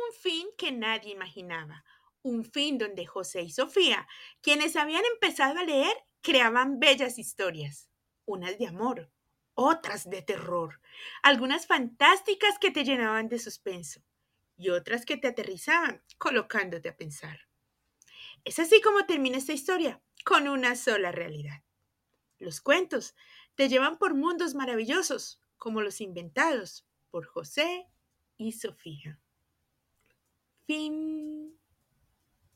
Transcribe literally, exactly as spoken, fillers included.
un fin que nadie imaginaba. Un fin donde José y Sofía, quienes habían empezado a leer, creaban bellas historias. Unas de amor, otras de terror, algunas fantásticas que te llenaban de suspenso y otras que te aterrizaban, colocándote a pensar. Es así como termina esta historia, con una sola realidad. Los cuentos te llevan por mundos maravillosos, como los inventados por José y Sofía. Fin.